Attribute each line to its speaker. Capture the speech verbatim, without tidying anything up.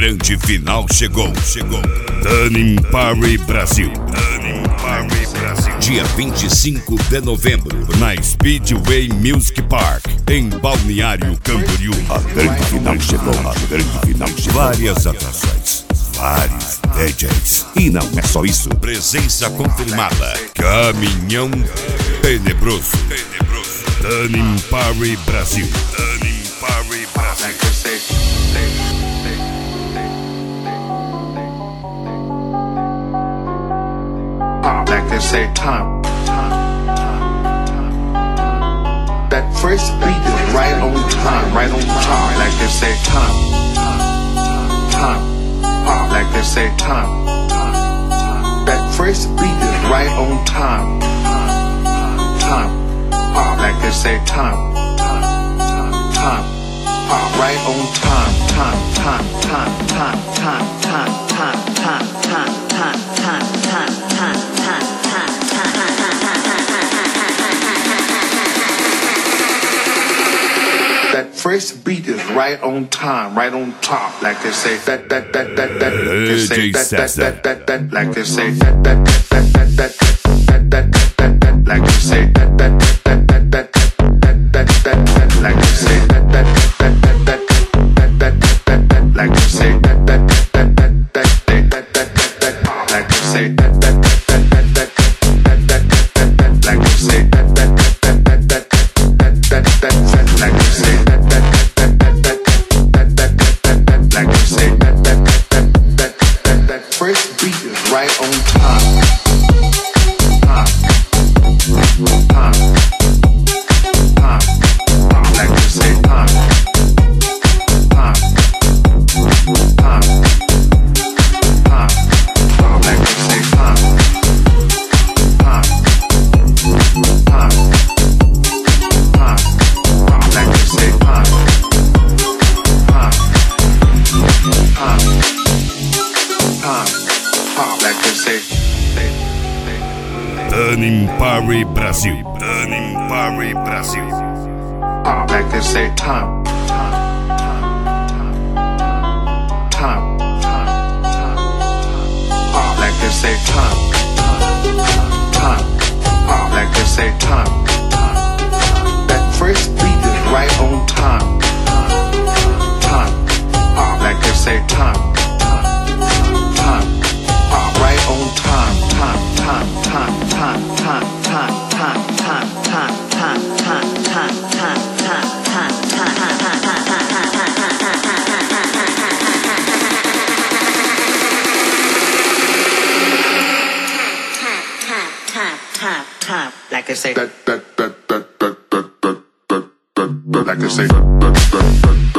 Speaker 1: grande final chegou, chegou. Turning Party Brasil. Turning Party Brasil. Dia vinte e cinco de novembro, na Speedway Music Park, em Balneário Camboriú. A grande final chegou, a grande final chegou. Várias atrações, vários D Js. E não é só isso. Presença confirmada. Caminhão Tenebroso. Tenebroso. Turning Party Brasil. Turning Party Brasil.
Speaker 2: Like they say, time, time, time, time. That first beat is right on time, right on time. Like they say, time, time, time, time. Like they say, time, time, time. That first beat is right on time, time, time. Like they say, time, time, time, time. Right on time, time, time, time, time, time, time, time, time, time, time, time, time, time, time. That first beat is right on time, right on top, like they say. That that that that that. They say that that that that that. Like they say that that that that that that that that that. Like they say that that that that that that that that. Like they say that that that that that that that that. Like they say that that that that that that that that. Like they say that that that that that that that. Like they say that that that that that that that. Like they say that that that that that that. Like they say that that that that that that. First beat is right on time. Time. Time. Time. Like they say time. Time. Time. Time. Like they say time. Time. Time. Time. Like they say time. Time. Time. Time. Like they say.
Speaker 1: Turning Party Brasil. Turning Party Brasil.
Speaker 2: Like they say time. Time. Time. Time. Time. Like they say time. Time. Like they say time. That first beat is right on time. Time. Like they say time. Time. Right on time. Time. Time. Time. Time. Time. Time. Time. Time. Time. Time. Time. Time. Time. Time. Time. Time. Like they say that that that that that that that that that. Like they say that that that.